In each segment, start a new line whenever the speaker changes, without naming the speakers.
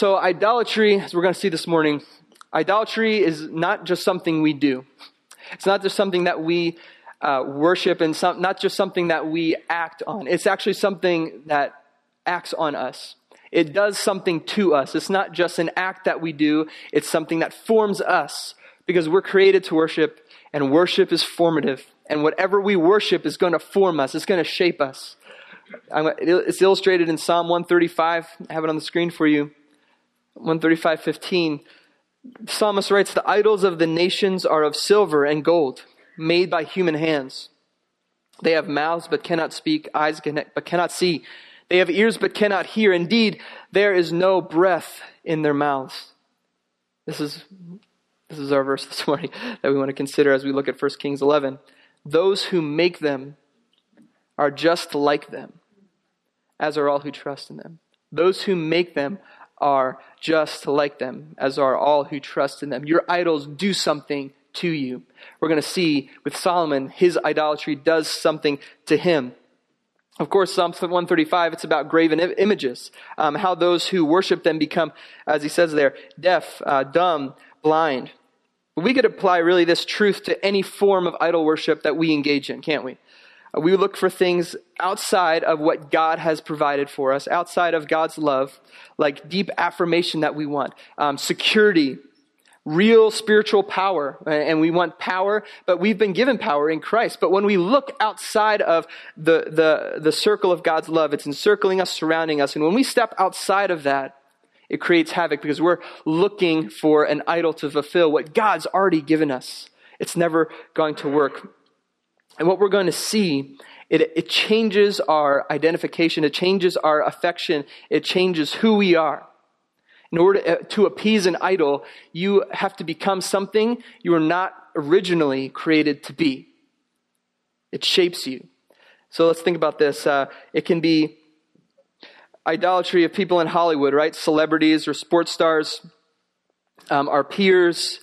So idolatry, as we're going to see this morning, idolatry is not just something we do. It's not just something that we worship and not just something that we act on. It's actually something that acts on us. It does something to us. It's not just an act that we do. It's something that forms us because we're created to worship, and worship is formative. And whatever we worship is going to form us. It's going to shape us. It's illustrated in Psalm 135. I have it on the screen for you. 135:15. The psalmist writes, "The idols of the nations are of silver and gold, made by human hands. They have mouths but cannot speak, eyes but cannot see. They have ears but cannot hear. Indeed, there is no breath in their mouths." This is our verse this morning that we want to consider as we look at 1 Kings 11. "Those who make them are just like them, as are all who trust in them." Those who make them are just like them, as are all who trust in them. Your idols do something to you. We're going to see with Solomon, his idolatry does something to him. Of course, Psalm 135, it's about graven images, how those who worship them become, as he says there, deaf, dumb, blind. But we could apply really this truth to any form of idol worship that we engage in, can't we? We look for things outside of what God has provided for us, outside of God's love, like deep affirmation that we want, security, real spiritual power. And we want power, but we've been given power in Christ. But when we look outside of the circle of God's love, it's encircling us, surrounding us. And when we step outside of that, it creates havoc because we're looking for an idol to fulfill what God's already given us. It's never going to work. And what we're going to see, it changes our identification, it changes our affection, it changes who we are. In order to appease an idol, you have to become something you were not originally created to be. It shapes you. So let's think about this. It can be idolatry of people in Hollywood, right? Celebrities or sports stars, our peers.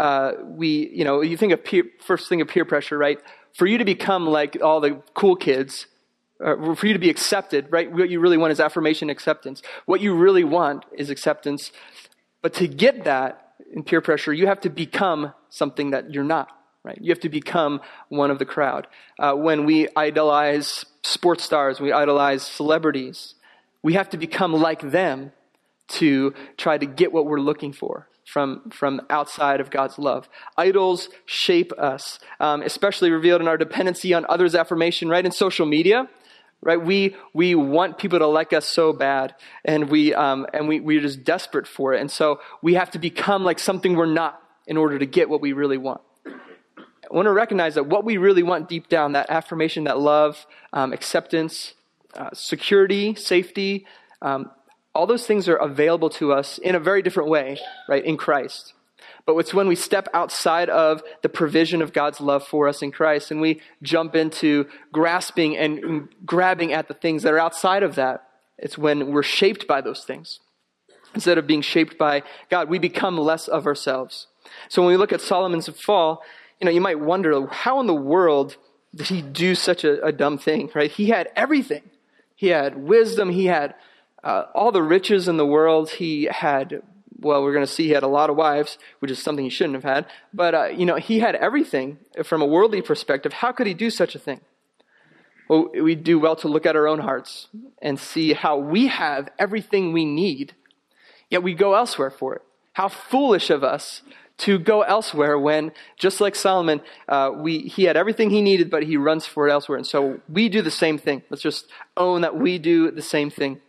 You think of first thing of peer pressure, right? For you to become like all the cool kids, for you to be accepted, right? What you really want is affirmation, acceptance. What you really want is acceptance. But to get that in peer pressure, you have to become something that you're not, right? You have to become one of the crowd. When we idolize sports stars, we idolize celebrities, we have to become like them to try to get what we're looking for from outside of God's love. Idols shape us, especially revealed in our dependency on others' affirmation, right? In social media, right? We want people to like us so bad, and we're just desperate for it. And so we have to become like something we're not in order to get what we really want. I want to recognize that what we really want deep down, that affirmation, that love, acceptance, security, safety, all those things are available to us in a very different way, right, in Christ. But it's when we step outside of the provision of God's love for us in Christ and we jump into grasping and grabbing at the things that are outside of that, it's when we're shaped by those things. Instead of being shaped by God, we become less of ourselves. So when we look at Solomon's fall, you might wonder, how in the world did he do such a dumb thing, right? He had everything. He had wisdom. He had all the riches in the world. He had, we're going to see he had a lot of wives, which is something he shouldn't have had. But, he had everything from a worldly perspective. How could he do such a thing? Well, we do well to look at our own hearts and see how we have everything we need, yet we go elsewhere for it. How foolish of us to go elsewhere when, just like Solomon, he had everything he needed, but he runs for it elsewhere. And so we do the same thing. Let's just own that we do the same thing.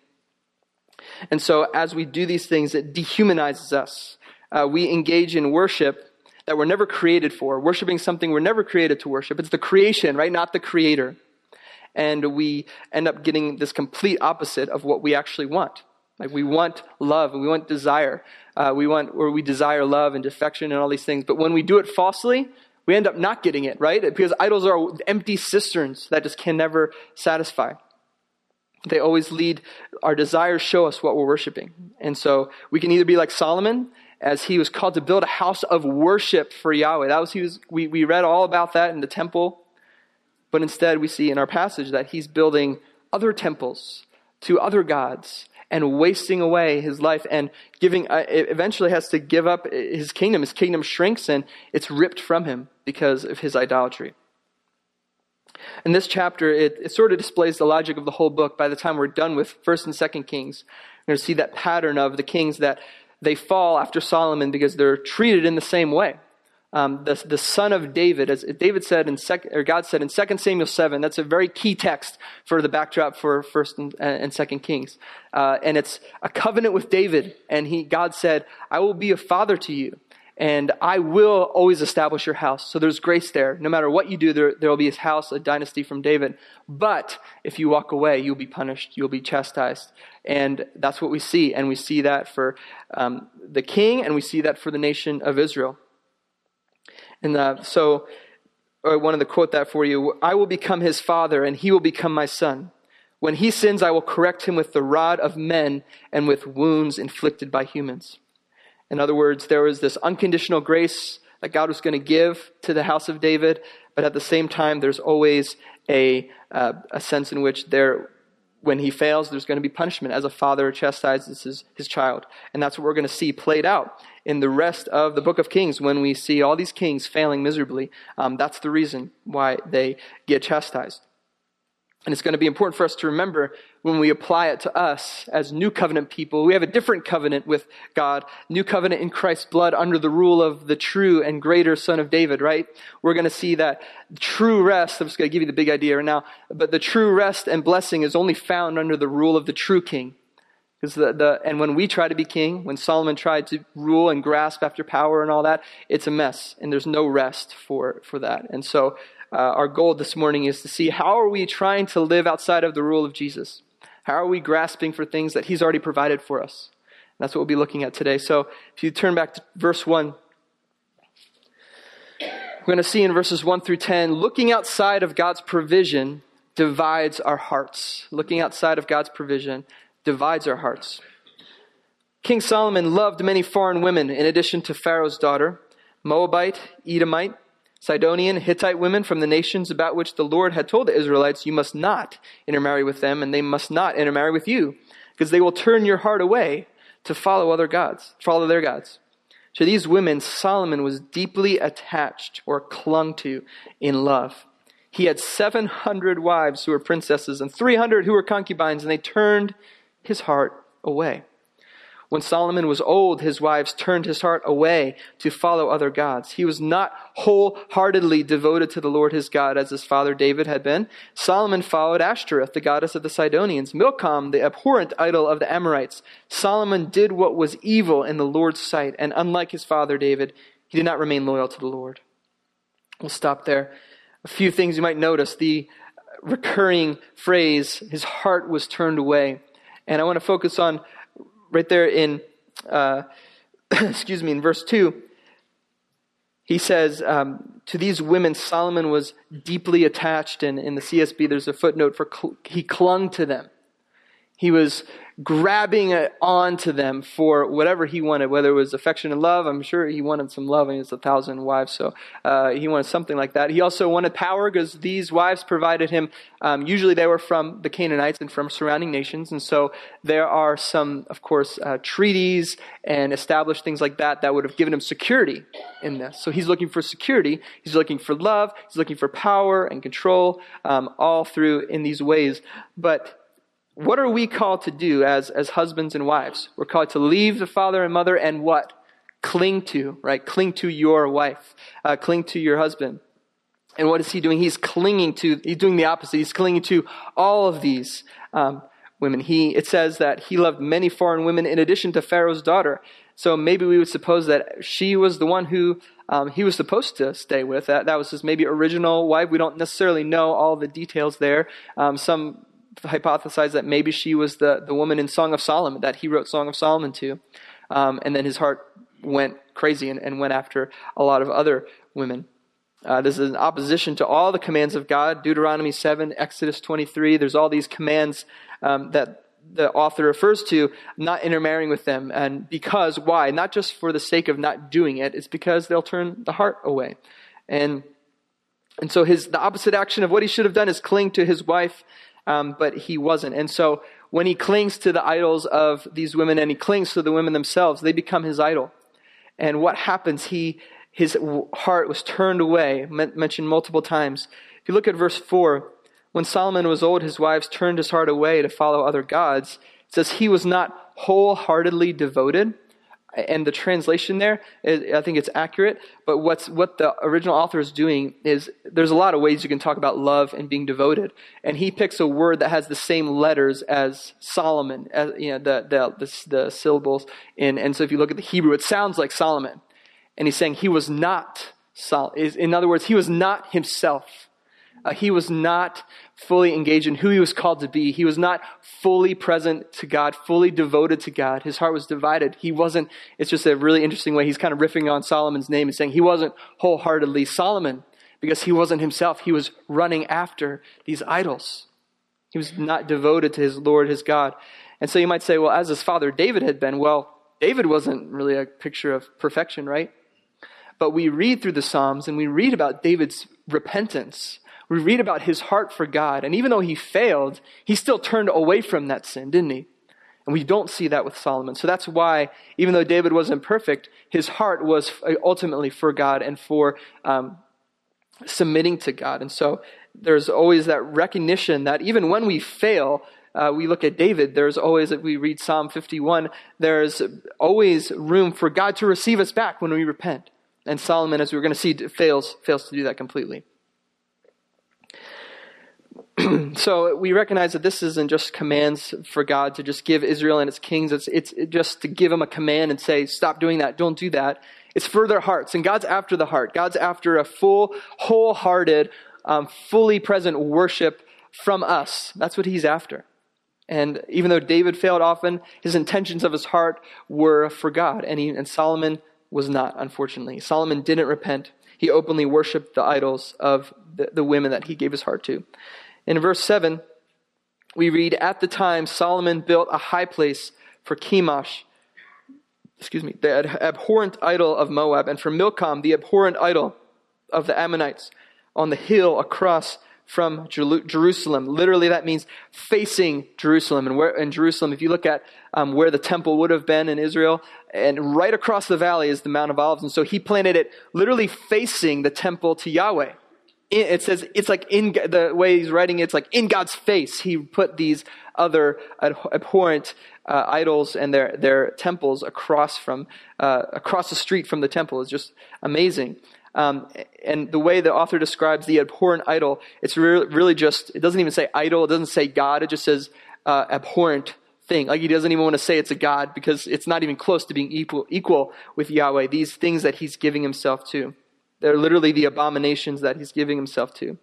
And so as we do these things, it dehumanizes us. We engage in worship that we're never created for, worshiping something we're never created to worship. It's the creation, right? Not the creator. And we end up getting this complete opposite of what we actually want. Like we want love and we want desire. We desire love and affection and all these things. But when we do it falsely, we end up not getting it, right? Because idols are empty cisterns that just can never satisfy. They always lead, our desires show us what we're worshiping. And so we can either be like Solomon, as he was called to build a house of worship for Yahweh. We read all about that in the temple. But instead we see in our passage that he's building other temples to other gods. and wasting away his life and eventually has to give up his kingdom. His kingdom shrinks and it's ripped from him because of his idolatry. In this chapter, it sort of displays the logic of the whole book. By the time we're done with 1st and 2nd Kings, we're going to see that pattern of the kings that they fall after Solomon because they're treated in the same way. The son of David, as David said God said in 2 Samuel 7, that's a very key text for the backdrop for 1st and 2nd Kings. And it's a covenant with David. And God said, I will be a father to you. And I will always establish your house. So there's grace there. No matter what you do, there will be a house, a dynasty from David. But if you walk away, you'll be punished. You'll be chastised. And that's what we see. And we see that for the king, and we see that for the nation of Israel. And so I wanted to quote that for you. I will become his father, and he will become my son. When he sins, I will correct him with the rod of men and with wounds inflicted by humans. In other words, there was this unconditional grace that God was going to give to the house of David, but at the same time, there's always a sense in which when he fails, there's going to be punishment as a father chastises his child. And that's what we're going to see played out in the rest of the book of Kings. When we see all these kings failing miserably, that's the reason why they get chastised. And it's going to be important for us to remember when we apply it to us as new covenant people. We have a different covenant with God, new covenant in Christ's blood under the rule of the true and greater Son of David, right? We're going to see that true rest, I'm just going to give you the big idea right now, but the true rest and blessing is only found under the rule of the true king. Because and when we try to be king, when Solomon tried to rule and grasp after power and all that, it's a mess, and there's no rest for that. And so our goal this morning is to see how are we trying to live outside of the rule of Jesus? How are we grasping for things that he's already provided for us? And that's what we'll be looking at today. So if you turn back to verse 1, we're going to see in verses 1 through 10, looking outside of God's provision divides our hearts. Looking outside of God's provision divides our hearts. King Solomon loved many foreign women in addition to Pharaoh's daughter, Moabite, Edomite, Sidonian, Hittite women from the nations about which the Lord had told the Israelites, you must not intermarry with them, and they must not intermarry with you, because they will turn your heart away to follow their gods. To these women, Solomon was deeply attached or clung to in love. He had 700 wives who were princesses and 300 who were concubines, and they turned his heart away. When Solomon was old, his wives turned his heart away to follow other gods. He was not wholeheartedly devoted to the Lord his God as his father David had been. Solomon followed Ashtoreth, the goddess of the Sidonians, Milcom, the abhorrent idol of the Amorites. Solomon did what was evil in the Lord's sight, and unlike his father David, he did not remain loyal to the Lord. We'll stop there. A few things you might notice. The recurring phrase, his heart was turned away. And I want to focus on right there in, in verse 2, he says, to these women, Solomon was deeply attached. And in the CSB, there's a footnote for he clung to them. He was grabbing onto them for whatever he wanted, whether it was affection and love. I'm sure he wanted some love. I mean, it's 1,000 wives, so he wanted something like that. He also wanted power because these wives provided him, usually they were from the Canaanites and from surrounding nations. And so there are some, of course, treaties and established things like that would have given him security in this. So he's looking for security. He's looking for love. He's looking for power and control, all through in these ways. But what are we called to do as husbands and wives? We're called to leave the father and mother and what? Cling to, right? Cling to your wife. Cling to your husband. And what is he doing? He's doing the opposite. He's clinging to all of these women. It says that he loved many foreign women in addition to Pharaoh's daughter. So maybe we would suppose that she was the one who he was supposed to stay with. That was his maybe original wife. We don't necessarily know all the details there. Some hypothesize that maybe she was the woman in Song of Solomon, that he wrote Song of Solomon to. And then his heart went crazy and went after a lot of other women. This is in opposition to all the commands of God. Deuteronomy 7, Exodus 23. There's all these commands that the author refers to, not intermarrying with them. And because, why? Not just for the sake of not doing it. It's because they'll turn the heart away. And so the opposite action of what he should have done is cling to his wife. but he wasn't. And so when he clings to the idols of these women and he clings to the women themselves, they become his idol. And what happens? His heart was turned away, mentioned multiple times. If you look at verse 4, when Solomon was old, his wives turned his heart away to follow other gods. It says he was not wholeheartedly devoted. And the translation there, I think it's accurate. But what the original author is doing is, there's a lot of ways you can talk about love and being devoted. And he picks a word that has the same letters as Solomon, as, the syllables. And so if you look at the Hebrew, it sounds like Solomon. And he's saying he was not in other words, he was not himself. He was not fully engaged in who he was called to be. He was not fully present to God, fully devoted to God. His heart was divided. He wasn't, it's just a really interesting way. He's kind of riffing on Solomon's name and saying he wasn't wholeheartedly Solomon because he wasn't himself. He was running after these idols. He was not devoted to his Lord, his God. And so you might say, well, as his father David had been, well, David wasn't really a picture of perfection, right? But we read through the Psalms and we read about David's repentance. We read about his heart for God. And even though he failed, he still turned away from that sin, didn't he? And we don't see that with Solomon. So that's why, even though David wasn't perfect, his heart was ultimately for God and for submitting to God. And so there's always that recognition that even when we fail, we look at David, there's always, if we read Psalm 51, there's always room for God to receive us back when we repent. And Solomon, as we're going to see, fails to do that completely. So we recognize that this isn't just commands for God to just give Israel and its kings. It's just to give them a command and say, stop doing that, don't do that. It's for their hearts. And God's after the heart. God's after a full, wholehearted, fully present worship from us. That's what he's after. And even though David failed often, his intentions of his heart were for God. And Solomon was not, unfortunately. Solomon didn't repent. He openly worshiped the idols of the women that he gave his heart to. In verse 7, we read, at the time Solomon built a high place for Chemosh, the abhorrent idol of Moab, and for Milcom, the abhorrent idol of the Ammonites, on the hill across from Jerusalem. Literally, that means facing Jerusalem. And where in Jerusalem, if you look at where the temple would have been in Israel, and right across the valley is the Mount of Olives. And so he planted it literally facing the temple to Yahweh. It says, it's like in the way he's writing it, it's like in God's face. He put these other abhorrent idols and their temples across the street from the temple. Is just amazing. And the way the author describes the abhorrent idol, it's really just, it doesn't even say idol, it doesn't say God, it just says abhorrent thing. Like he doesn't even want to say it's a God because it's not even close to being equal with Yahweh. These things that he's giving himself to. They're literally the abominations that he's giving himself to.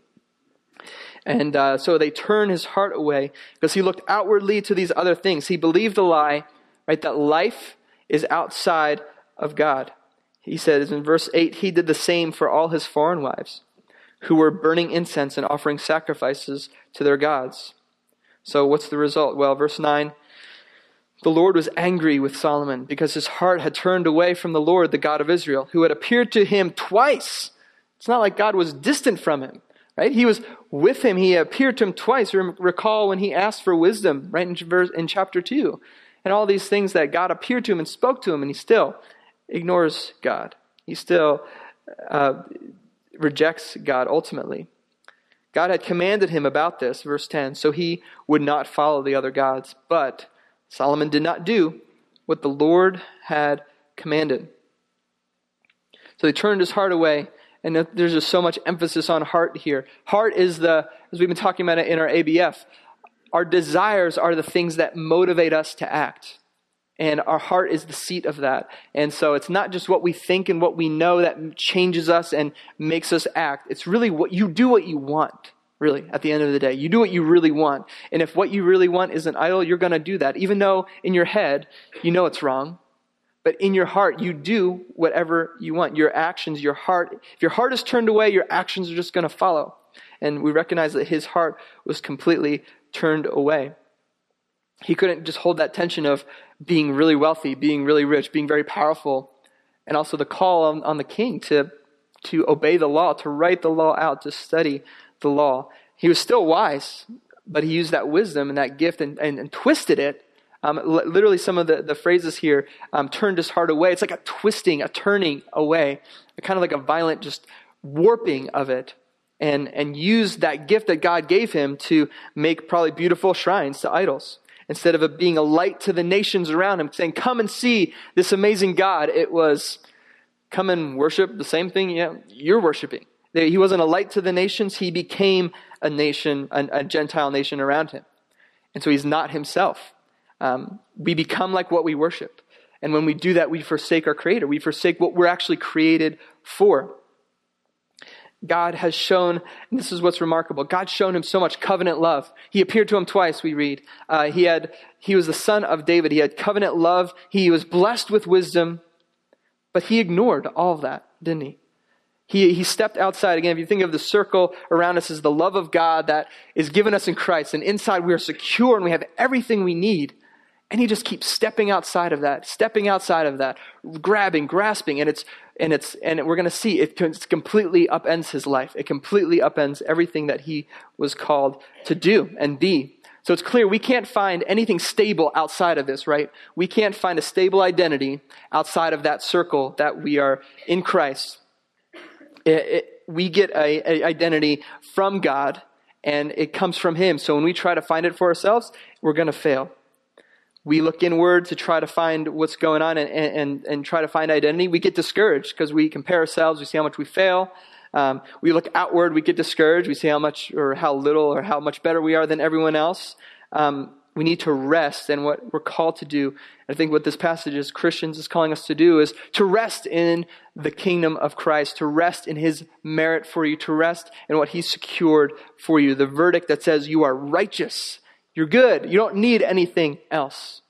And so they turn his heart away because he looked outwardly to these other things. He believed the lie, right, that life is outside of God. He says in verse 8, he did the same for all his foreign wives who were burning incense and offering sacrifices to their gods. So what's the result? Well, verse 9, the Lord was angry with Solomon because his heart had turned away from the Lord, the God of Israel, who had appeared to him twice. It's not like God was distant from him, right? He was with him. He appeared to him twice. Recall when he asked for wisdom, right, in chapter 2. And all these things that God appeared to him and spoke to him, and he still ignores God. He still rejects God ultimately. God had commanded him about this, verse 10, so he would not follow the other gods. But Solomon did not do what the Lord had commanded. So he turned his heart away, and there's just so much emphasis on heart here. Heart is as we've been talking about it in our ABF, our desires are the things that motivate us to act. And our heart is the seat of that. And so it's not just what we think and what we know that changes us and makes us act. It's really what you do what you want, really, at the end of the day. You do what you really want. And if what you really want is an idol, you're going to do that. Even though in your head, you know it's wrong. But in your heart, you do whatever you want. Your actions, your heart. If your heart is turned away, your actions are just going to follow. And we recognize that his heart was completely turned away. He couldn't just hold that tension of being really wealthy, being really rich, being very powerful, and also the call on the king to obey the law, to write the law out, to study the law. He was still wise, but he used that wisdom and that gift and twisted it. Literally, some of the phrases here turned his heart away. It's like a twisting, a turning away, kind of like a violent just warping of it, and used that gift that God gave him to make probably beautiful shrines to idols. Instead of it being a light to the nations around him, saying, come and see this amazing God, it was, come and worship the same thing you're worshiping. He wasn't a light to the nations. He became a nation, a Gentile nation around him. And so he's not himself. We become like what we worship. And when we do that, we forsake our Creator. We forsake what we're actually created for. God has shown, and this is what's remarkable, God's shown him so much covenant love. He appeared to him twice, we read. He was the son of David. He had covenant love. He was blessed with wisdom, but he ignored all of that, didn't he? He stepped outside. Again, if you think of the circle around us as the love of God that is given us in Christ, and inside we are secure and we have everything we need. And he just keeps stepping outside of that, grabbing, grasping, and we're going to see it completely upends his life. It completely upends everything that he was called to do and be. So it's clear we can't find anything stable outside of this, right? We can't find a stable identity outside of that circle that we are in Christ. We get a identity from God, and it comes from him. So when we try to find it for ourselves, we're going to fail. We look inward to try to find what's going on and try to find identity. We get discouraged because we compare ourselves. We see how much we fail. We look outward. We get discouraged. We see how much or how little or how much better we are than everyone else. We need to rest, and what we're called to do, I think what this passage as Christians is calling us to do, is to rest in the kingdom of Christ, to rest in his merit for you, to rest in what he secured for you, the verdict that says you are righteous. You're good. You don't need anything else.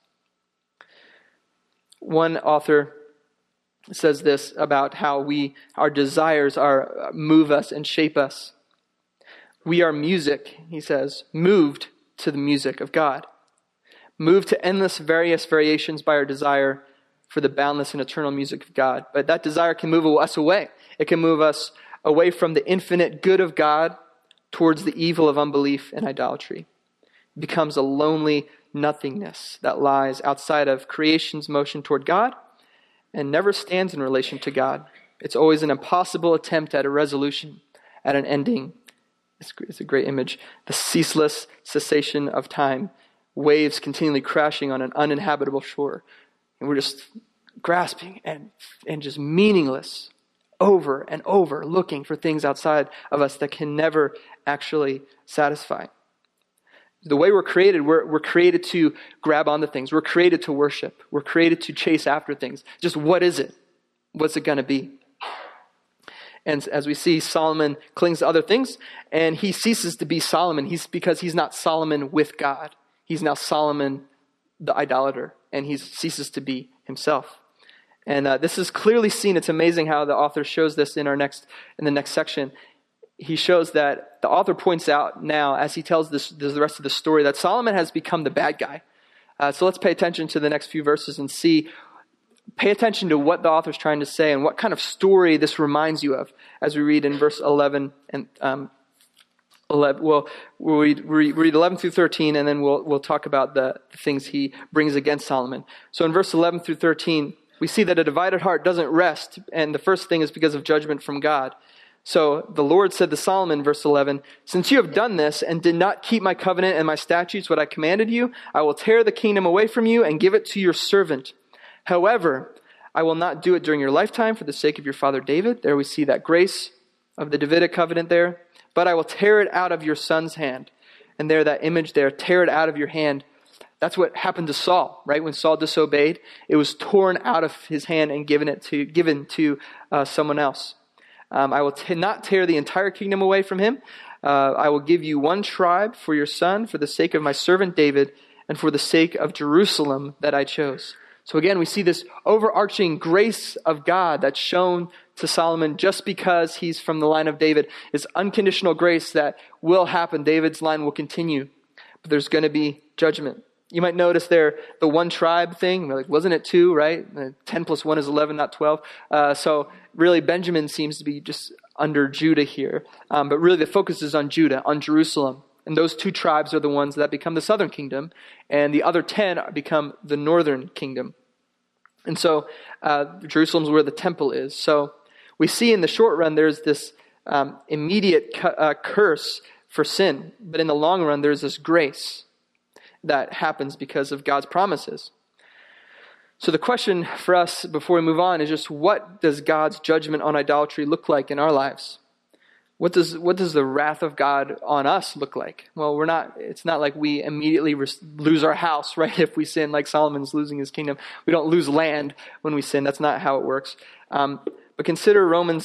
One author says this about how our desires move us and shape us. We are music, he says, moved to the music of God. Moved to endless various variations by our desire for the boundless and eternal music of God. But that desire can move us away. It can move us away from the infinite good of God towards the evil of unbelief and idolatry. Becomes a lonely nothingness that lies outside of creation's motion toward God and never stands in relation to God. It's always an impossible attempt at a resolution, at an ending. It's a great image. The ceaseless cessation of time, waves continually crashing on an uninhabitable shore. And we're just grasping and just meaningless over and over, looking for things outside of us that can never actually satisfy. The way we're created to grab onto things. We're created to worship. We're created to chase after things. Just what is it? What's it going to be? And as we see, Solomon clings to other things, and he ceases to be Solomon. Because he's not Solomon with God. He's now Solomon, the idolater, and he ceases to be himself. And this is clearly seen. It's amazing how the author shows this in the next section. He shows that the author points out now, as he tells the rest of the story, that Solomon has become the bad guy. So let's pay attention to the next few verses and pay attention to what the author's trying to say and what kind of story this reminds you of. As we read in verse 11 and 11, we'll read 11 through 13, and then we'll talk about the things he brings against Solomon. So in verse 11 through 13, we see that a divided heart doesn't rest, and the first thing is because of judgment from God. So the Lord said to Solomon, verse 11, "Since you have done this and did not keep my covenant and my statutes, what I commanded you, I will tear the kingdom away from you and give it to your servant. However, I will not do it during your lifetime for the sake of your father David." There we see that grace of the Davidic covenant there. "But I will tear it out of your son's hand." And there, that image there, tear it out of your hand. That's what happened to Saul, right? When Saul disobeyed, it was torn out of his hand and given to someone else. I will not tear the entire kingdom away from him. I will give you one tribe for your son, for the sake of my servant David, and for the sake of Jerusalem that I chose. So again, we see this overarching grace of God that's shown to Solomon just because he's from the line of David. It's unconditional grace that will happen. David's line will continue. But there's going to be judgment. You might notice there the one tribe thing. Like, wasn't it 2, right? 10 plus 1 is 11, not 12. So really Benjamin seems to be just under Judah here. But really the focus is on Judah, on Jerusalem. And those 2 tribes are the ones that become the southern kingdom, and the other 10 become the northern kingdom. And so Jerusalem's where the temple is. So we see in the short run there's this immediate curse for sin. But in the long run there's this grace that happens because of God's promises. So the question for us before we move on is just, what does God's judgment on idolatry look like in our lives? What does the wrath of God on us look like? Well, it's not like we immediately lose our house, right? If we sin, like Solomon's losing his kingdom. We don't lose land when we sin. That's not how it works. But consider Romans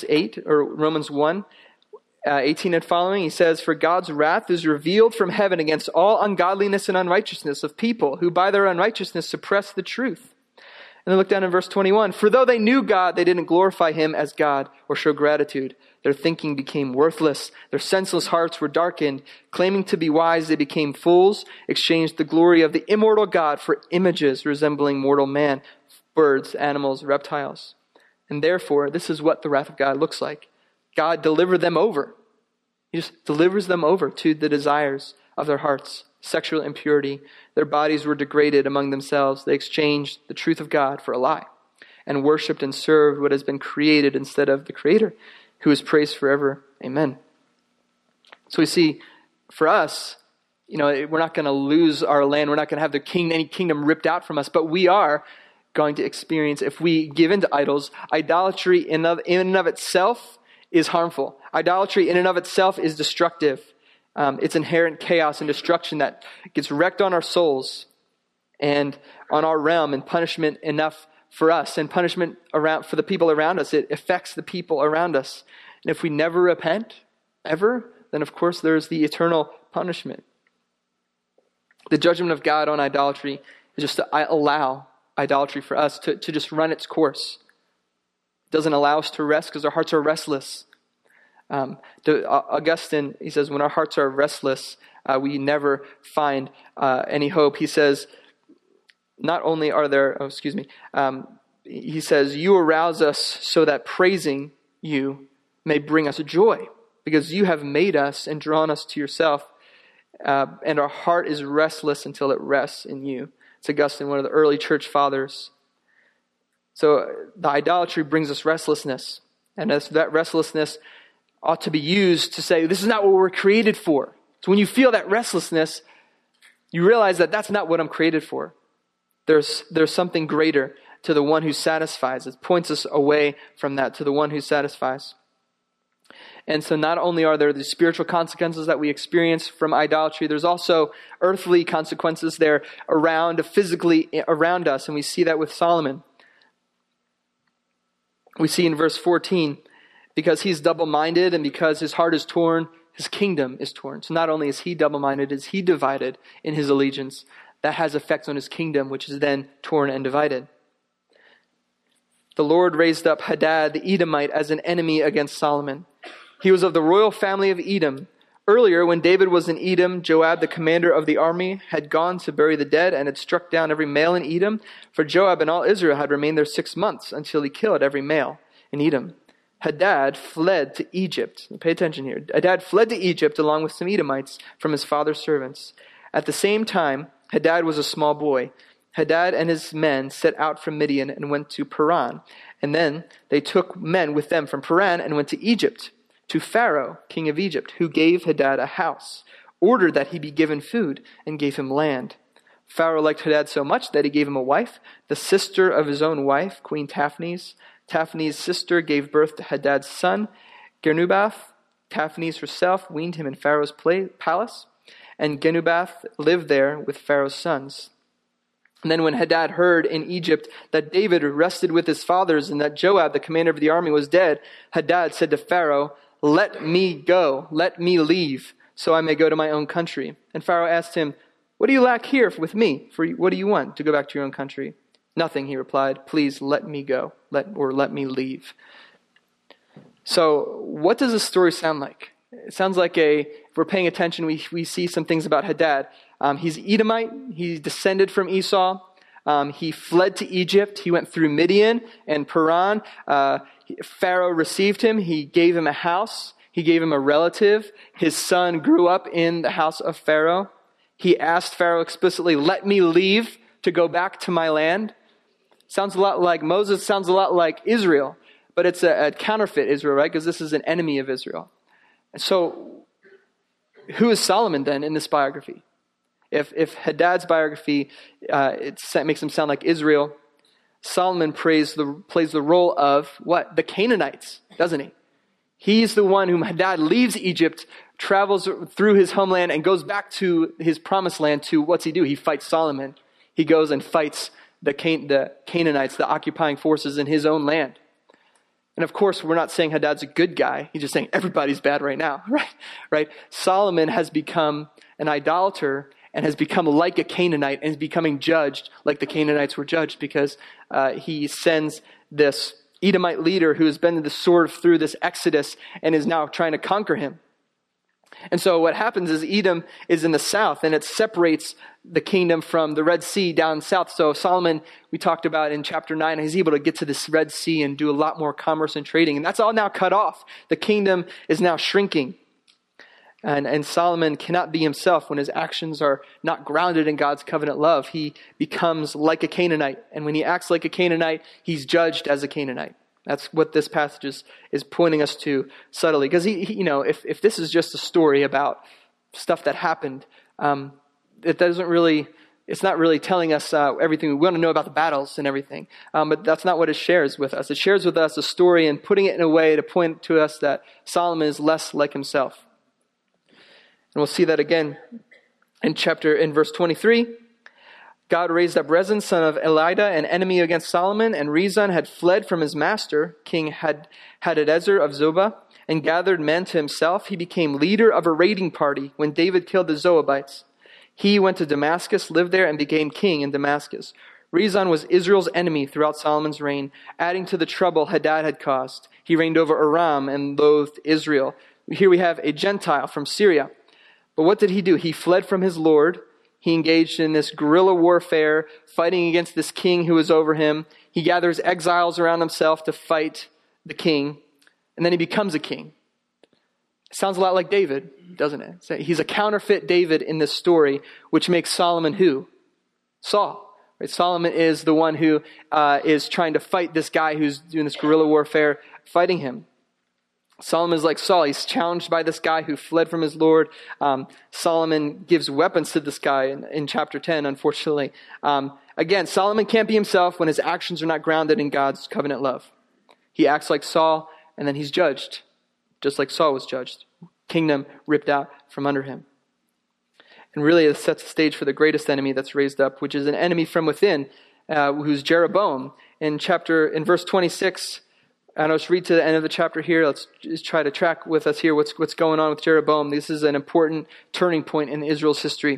1, 18 and following. He says, "For God's wrath is revealed from heaven against all ungodliness and unrighteousness of people who by their unrighteousness suppress the truth." And then look down in verse 21. "For though they knew God, they didn't glorify him as God or show gratitude. Their thinking became worthless. Their senseless hearts were darkened. Claiming to be wise, they became fools, exchanged the glory of the immortal God for images resembling mortal man, birds, animals, reptiles. And therefore, this is what the wrath of God looks like. God delivered them over. He just delivers them over to the desires of their hearts. Sexual impurity. Their bodies were degraded among themselves. They exchanged the truth of God for a lie and worshipped and served what has been created instead of the Creator, who is praised forever. Amen." So we see, for us, we're not going to lose our land. We're not going to have any kingdom ripped out from us, but we are going to experience, if we give in to idols, idolatry in and of itself is harmful. Idolatry in and of itself is destructive. It's inherent chaos and destruction that gets wrecked on our souls and on our realm, and punishment enough for us and punishment for the people around us. It affects the people around us. And if we never repent, ever, then of course there's the eternal punishment. The judgment of God on idolatry is just to allow idolatry for us to just run its course. It doesn't allow us to rest because our hearts are restless. Augustine, he says, when our hearts are restless, we never find any hope. He says, not only are there, he says, "You arouse us so that praising you may bring us joy, because you have made us and drawn us to yourself, and our heart is restless until it rests in you." It's Augustine, one of the early church fathers. So the idolatry brings us restlessness, and that restlessness ought to be used to say, this is not what we're created for. So when you feel that restlessness, you realize that that's not what I'm created for. There's something greater to the one who satisfies. It points us away from that to the one who satisfies. And so not only are there the spiritual consequences that we experience from idolatry, there's also earthly consequences there physically around us. And we see that with Solomon. We see in verse 14, because he's double-minded and because his heart is torn, his kingdom is torn. So not only is he double-minded, is he divided in his allegiance. That has effects on his kingdom, which is then torn and divided. The Lord raised up Hadad the Edomite as an enemy against Solomon. He was of the royal family of Edom. Earlier, when David was in Edom, Joab, the commander of the army, had gone to bury the dead and had struck down every male in Edom. For Joab and all Israel had remained there 6 months until he killed every male in Edom. Hadad fled to Egypt. Pay attention here. Hadad fled to Egypt along with some Edomites from his father's servants. At the same time, Hadad was a small boy. Hadad and his men set out from Midian and went to Paran. And then they took men with them from Paran and went to Egypt, to Pharaoh, king of Egypt, who gave Hadad a house, ordered that he be given food, and gave him land. Pharaoh liked Hadad so much that he gave him a wife, the sister of his own wife, Queen Taphnes. Taphnes' sister gave birth to Hadad's son, Genubath. Taphnes herself weaned him in Pharaoh's palace, and Genubath lived there with Pharaoh's sons. And then when Hadad heard in Egypt that David rested with his fathers and that Joab, the commander of the army, was dead, Hadad said to Pharaoh, "Let me go, let me leave, so I may go to my own country." And Pharaoh asked him, "What do you lack here with me? For what do you want to go back to your own country?" "Nothing," he replied. "Please let me go, let me leave." So what does this story sound like? It sounds like if we're paying attention, we see some things about Hadad. He's Edomite. He descended from Esau. He fled to Egypt. He went through Midian and Paran. Pharaoh received him. He gave him a house. He gave him a relative. His son grew up in the house of Pharaoh. He asked Pharaoh explicitly, let me leave to go back to my land. Sounds a lot like Moses, sounds a lot like Israel, but it's a counterfeit Israel, right? Because this is an enemy of Israel. And so, who is Solomon then in this biography? If Hadad's biography makes him sound like Israel, Solomon plays the role of what? The Canaanites, doesn't he? He's the one whom Hadad leaves Egypt, travels through his homeland, and goes back to his promised land to, what's he do? He fights Solomon. He goes and fights the Canaanites, the occupying forces in his own land. And of course, we're not saying Hadad's a good guy. He's just saying everybody's bad right now, right? Solomon has become an idolater and has become like a Canaanite and is becoming judged like the Canaanites were judged because he sends this Edomite leader who has been the sword through this exodus and is now trying to conquer him. And so what happens is Edom is in the south, and it separates the kingdom from the Red Sea down south. So Solomon, we talked about in chapter 9, he's able to get to this Red Sea and do a lot more commerce and trading. And that's all now cut off. The kingdom is now shrinking. And Solomon cannot be himself when his actions are not grounded in God's covenant love. He becomes like a Canaanite. And when he acts like a Canaanite, he's judged as a Canaanite. That's what this passage is pointing us to subtly. Because if this is just a story about stuff that happened, it's not really telling us everything we want to know about the battles and everything. But that's not what it shares with us. It shares with us a story and putting it in a way to point to us that Solomon is less like himself. And we'll see that again in verse 23. God raised up Rezin, son of Eliada, an enemy against Solomon, and Rezon had fled from his master, King Hadadezer of Zobah, and gathered men to himself. He became leader of a raiding party when David killed the Zoabites. He went to Damascus, lived there, and became king in Damascus. Rezon was Israel's enemy throughout Solomon's reign, adding to the trouble Hadad had caused. He reigned over Aram and loathed Israel. Here we have a Gentile from Syria. But what did he do? He fled from his Lord. He engaged in this guerrilla warfare, fighting against this king who was over him. He gathers exiles around himself to fight the king, and then he becomes a king. It sounds a lot like David, doesn't it? So he's a counterfeit David in this story, which makes Solomon who? Saul. Right? Solomon is the one who is trying to fight this guy who's doing this guerrilla warfare, fighting him. Solomon is like Saul. He's challenged by this guy who fled from his Lord. Solomon gives weapons to this guy in chapter 10, unfortunately. Again, Solomon can't be himself when his actions are not grounded in God's covenant love. He acts like Saul, and then he's judged, just like Saul was judged. Kingdom ripped out from under him. And really, it sets the stage for the greatest enemy that's raised up, which is an enemy from within, who's Jeroboam. In verse 26, let's read to the end of the chapter here. Let's just try to track with us here what's going on with Jeroboam. This is an important turning point in Israel's history.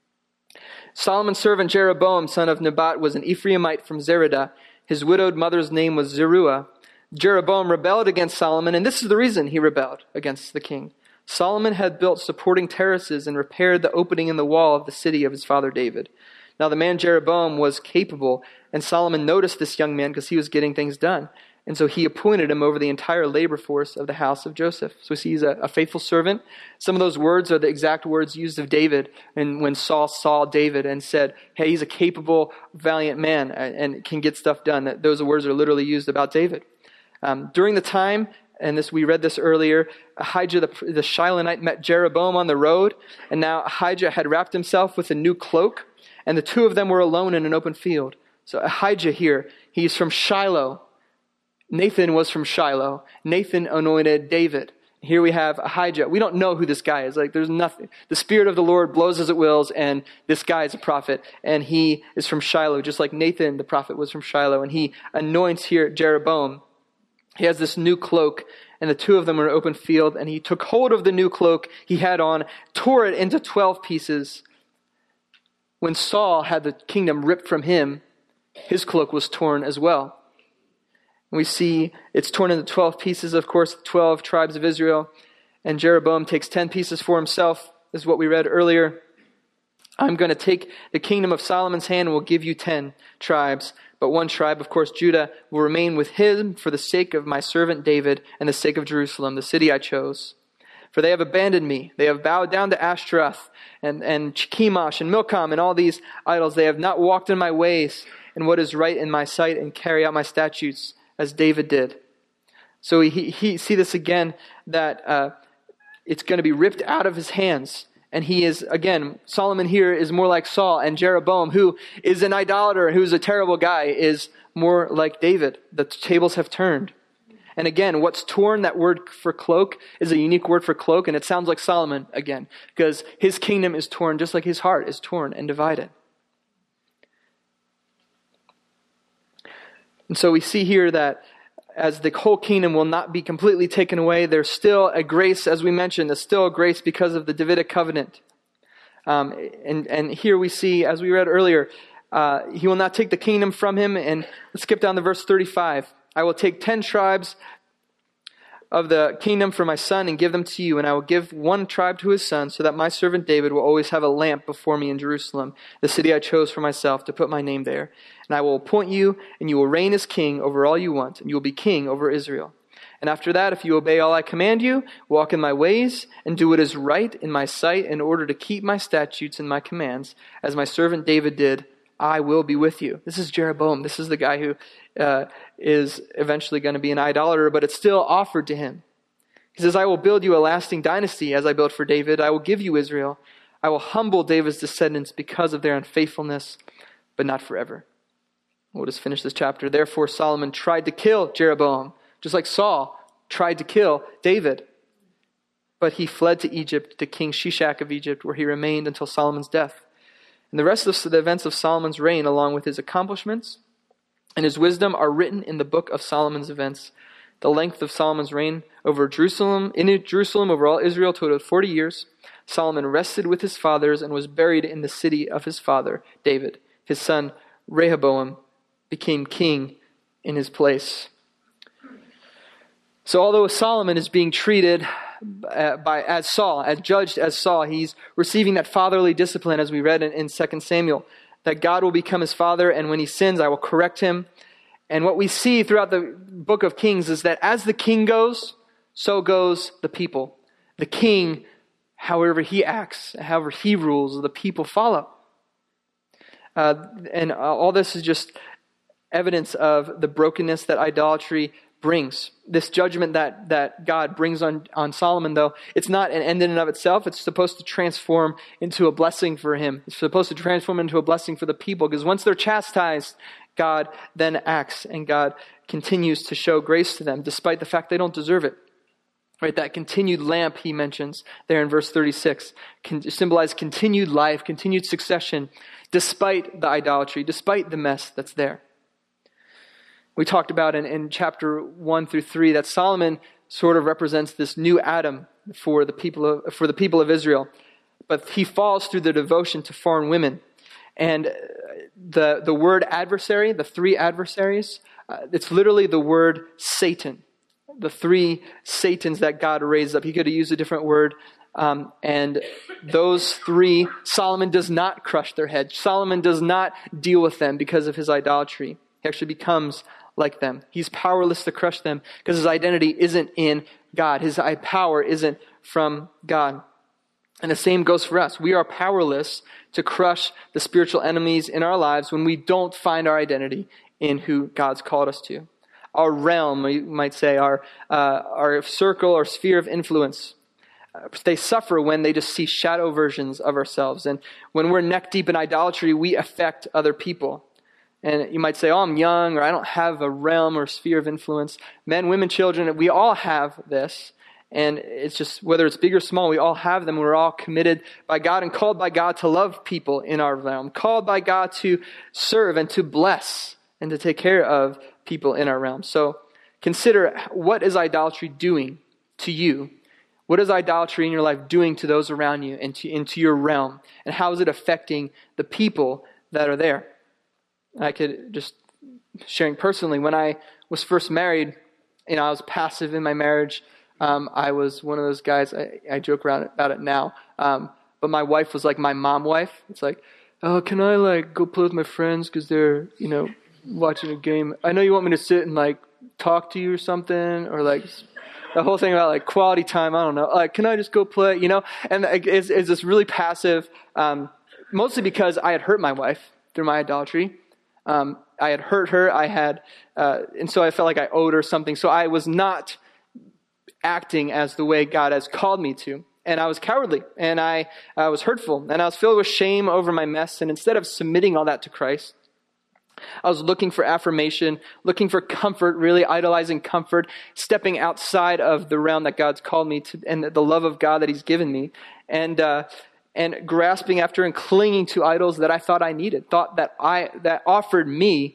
Solomon's servant Jeroboam, son of Nebat, was an Ephraimite from Zeradah. His widowed mother's name was Zeruiah. Jeroboam rebelled against Solomon, and this is the reason he rebelled against the king. Solomon had built supporting terraces and repaired the opening in the wall of the city of his father David. Now the man Jeroboam was capable, and Solomon noticed this young man because he was getting things done. And so he appointed him over the entire labor force of the house of Joseph. So we see he's a faithful servant. Some of those words are the exact words used of David. And when Saul saw David and said, hey, he's a capable, valiant man and can get stuff done, those words are literally used about David. During the time, and we read this earlier, Ahijah the Shilonite met Jeroboam on the road. And now Ahijah had wrapped himself with a new cloak. And the two of them were alone in an open field. So Ahijah here, he's from Shiloh. Nathan was from Shiloh. Nathan anointed David. Here we have Ahijah. We don't know who this guy is. There's nothing. The Spirit of the Lord blows as it wills, and this guy is a prophet, and he is from Shiloh, just like Nathan, the prophet, was from Shiloh, and he anoints here Jeroboam. He has this new cloak, and the two of them are in an open field, and he took hold of the new cloak he had on, tore it into 12 pieces. When Saul had the kingdom ripped from him, his cloak was torn as well. We see it's torn into 12 pieces, of course, 12 tribes of Israel. And Jeroboam takes 10 pieces for himself. This is what we read earlier. I'm going to take the kingdom of Solomon's hand and will give you 10 tribes. But one tribe, of course, Judah, will remain with him for the sake of my servant David and the sake of Jerusalem, the city I chose. For they have abandoned me. They have bowed down to Ashtaroth and Chemosh and Milcom and all these idols. They have not walked in my ways and what is right in my sight and carry out my statutes as David did. So he see this again, that it's going to be ripped out of his hands. And he is, again, Solomon here is more like Saul, and Jeroboam, who is an idolater, who's a terrible guy, is more like David. The tables have turned. And again, what's torn, that word for cloak, is a unique word for cloak, and it sounds like Solomon again, because his kingdom is torn just like his heart is torn and divided. And so we see here that as the whole kingdom will not be completely taken away, there's still a grace, as we mentioned, there's still a grace because of the Davidic covenant. And here we see, as we read earlier, he will not take the kingdom from him. And let's skip down to verse 35. I will take 10 tribes of the kingdom for my son and give them to you, and I will give one tribe to his son, so that my servant David will always have a lamp before me in Jerusalem, the city I chose for myself to put my name there. And I will appoint you, and you will reign as king over all you want, and you will be king over Israel. And after that, if you obey all I command you, walk in my ways, and do what is right in my sight in order to keep my statutes and my commands, as my servant David did, I will be with you. This is Jeroboam. This is the guy who is eventually going to be an idolater, but it's still offered to him. He says, I will build you a lasting dynasty as I built for David. I will give you Israel. I will humble David's descendants because of their unfaithfulness, but not forever. We'll just finish this chapter. Therefore, Solomon tried to kill Jeroboam, just like Saul tried to kill David. But he fled to Egypt, to King Shishak of Egypt, where he remained until Solomon's death. And the rest of the events of Solomon's reign, along with his accomplishments and his wisdom, are written in the book of Solomon's events. The length of Solomon's reign over Jerusalem, over all Israel, totaled 40 years. Solomon rested with his fathers and was buried in the city of his father, David. His son, Rehoboam, became king in his place. So although Solomon is being treated judged as Saul, he's receiving that fatherly discipline, as we read in 2 Samuel, that God will become his father, and when he sins, I will correct him. And what we see throughout the book of Kings is that as the king goes, so goes the people. The king, however he acts, however he rules, the people follow. And all this is just evidence of the brokenness that idolatry brings. This judgment that God brings on Solomon, though, it's not an end in and of itself. It's supposed to transform into a blessing for him. It's supposed to transform into a blessing for the people, because once they're chastised, God then acts, and God continues to show grace to them, despite the fact they don't deserve it. Right, that continued lamp he mentions there in verse 36 can symbolize continued life, continued succession, despite the idolatry, despite the mess that's there. We talked about in chapter 1 through 3 that Solomon sort of represents this new Adam for the people of Israel, but he falls through the devotion to foreign women. And the word adversary, the three adversaries, it's literally the word Satan. The three Satans that God raised up. He could have used a different word. And those three, Solomon does not crush their head. Solomon does not deal with them because of his idolatry. He actually becomes like them. He's powerless to crush them because his identity isn't in God. His power isn't from God. And the same goes for us. We are powerless to crush the spiritual enemies in our lives when we don't find our identity in who God's called us to. Our realm, you might say, our circle or sphere of influence, they suffer when they just see shadow versions of ourselves. And when we're neck deep in idolatry, we affect other people. And you might say, oh, I'm young, or I don't have a realm or sphere of influence. Men, women, children, we all have this. And it's just, whether it's big or small, we all have them. We're all committed by God and called by God to love people in our realm. Called by God to serve and to bless and to take care of people in our realm. So consider, what is idolatry doing to you? What is idolatry in your life doing to those around you and into your realm? And how is it affecting the people that are there? I could just, sharing personally, when I was first married, I was passive in my marriage. I was one of those guys, I joke around about it now, but my wife was like my mom wife. It's like, oh, can I go play with my friends because they're, watching a game? I know you want me to sit and talk to you or something, or the whole thing about like quality time. I don't know. Like, can I just go play? And it's this really passive, mostly because I had hurt my wife through my idolatry. I had hurt her. And so I felt like I owed her something. So I was not acting as the way God has called me to. And I was cowardly, and I was hurtful, and I was filled with shame over my mess. And instead of submitting all that to Christ, I was looking for affirmation, looking for comfort, really idolizing comfort, stepping outside of the realm that God's called me to, and the love of God that He's given me, and grasping after and clinging to idols that I thought I needed, that offered me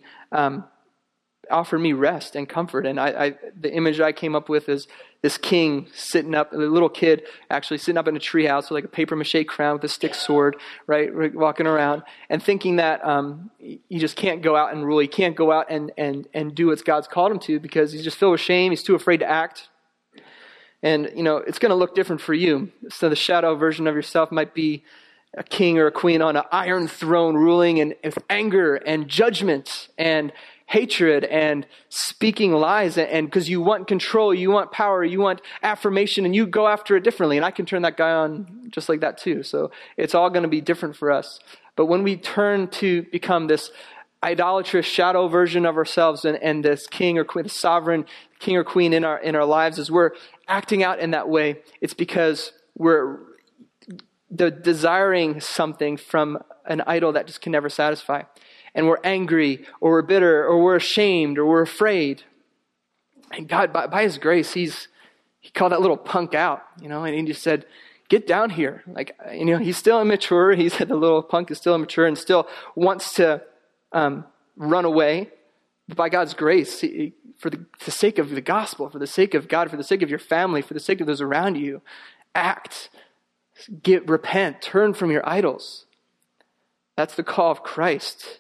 rest and comfort. And the image I came up with is this king sitting up, a little kid actually sitting up in a treehouse with like a paper mache crown with a stick sword, right, walking around and thinking that he just can't go out and rule. He can't go out and do what God's called him to because he's just filled with shame. He's too afraid to act. And, it's going to look different for you. So the shadow version of yourself might be a king or a queen on an iron throne ruling and with anger and judgment and hatred and speaking lies, and because you want control, you want power, you want affirmation, and you go after it differently. And I can turn that guy on just like that too. So it's all going to be different for us. But when we turn to become this idolatrous shadow version of ourselves and this king or queen, the sovereign king or queen in our lives, as we're acting out in that way, it's because we're desiring something from an idol that just can never satisfy. And we're angry, or we're bitter, or we're ashamed, or we're afraid. And God, by His grace, He called that little punk out, and He just said, get down here. Like, he's still immature. He said the little punk is still immature and still wants to run away. But by God's grace, for the sake of the gospel, for the sake of God, for the sake of your family, for the sake of those around you, act, repent, turn from your idols. That's the call of Christ.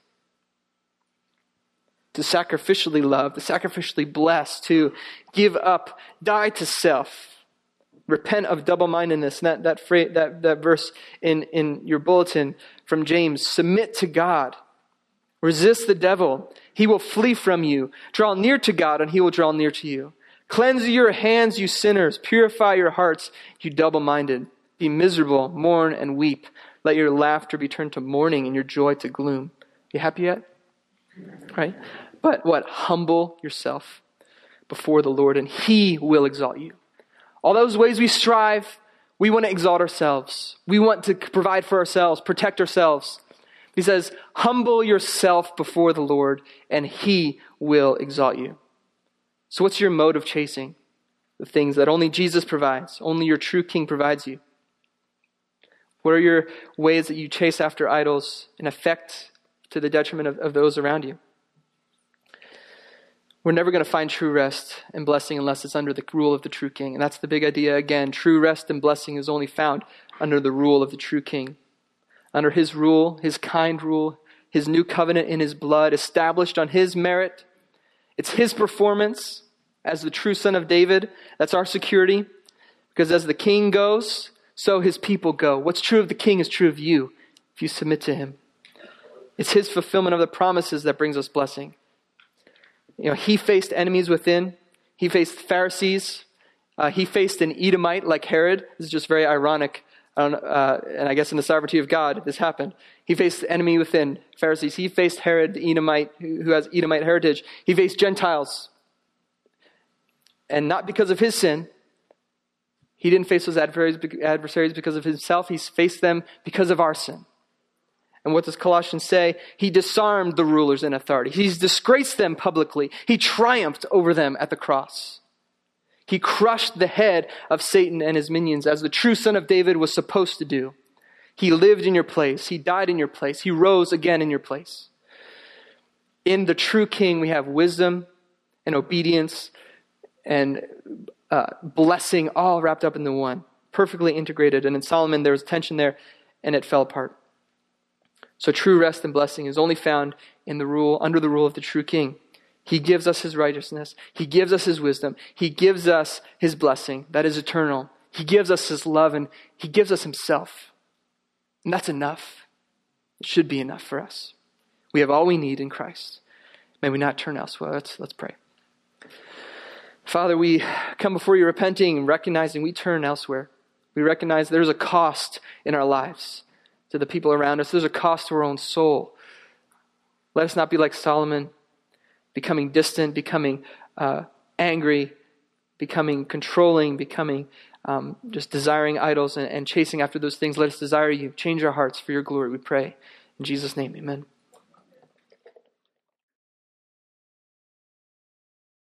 To sacrificially love, to sacrificially bless, to give up, die to self, repent of double-mindedness. And that verse in your bulletin from James, submit to God, resist the devil, he will flee from you. Draw near to God, and He will draw near to you. Cleanse your hands, you sinners. Purify your hearts, you double-minded. Be miserable, mourn and weep. Let your laughter be turned to mourning and your joy to gloom. You happy yet? Right? But what? Humble yourself before the Lord, and He will exalt you. All those ways we strive, we want to exalt ourselves. We want to provide for ourselves, protect ourselves. He says, humble yourself before the Lord, and He will exalt you. So what's your mode of chasing? The things that only Jesus provides, only your true King provides you. What are your ways that you chase after idols and affect to the detriment of those around you? We're never going to find true rest and blessing unless it's under the rule of the true King. And that's the big idea again. True rest and blessing is only found under the rule of the true King. Under His rule, His kind rule, His new covenant in His blood, established on His merit. It's His performance as the true Son of David. That's our security. Because as the King goes, so His people go. What's true of the King is true of you if you submit to Him. It's His fulfillment of the promises that brings us blessing. He faced enemies within. He faced Pharisees. He faced an Edomite like Herod. This is just very ironic. And I guess in the sovereignty of God, this happened. He faced the enemy within, Pharisees. He faced Herod, the Edomite, who has Edomite heritage. He faced Gentiles. And not because of his sin. He didn't face those adversaries because of himself. He faced them because of our sin. And what does Colossians say? He disarmed the rulers in authority. He's disgraced them publicly. He triumphed over them at the cross. He crushed the head of Satan and his minions as the true Son of David was supposed to do. He lived in your place. He died in your place. He rose again in your place. In the true King, we have wisdom and obedience and blessing all wrapped up in the one, perfectly integrated. And in Solomon, there was tension there and it fell apart. So true rest and blessing is only found in under the rule of the true King. He gives us His righteousness. He gives us His wisdom. He gives us His blessing that is eternal. He gives us His love, and He gives us Himself. And that's enough. It should be enough for us. We have all we need in Christ. May we not turn elsewhere. Let's pray. Father, we come before you repenting and recognizing we turn elsewhere. We recognize there's a cost in our lives to the people around us. There's a cost to our own soul. Let us not be like Solomon, becoming distant, becoming angry, becoming controlling, becoming just desiring idols and chasing after those things. Let us desire you. Change our hearts for your glory, we pray. In Jesus' name, amen.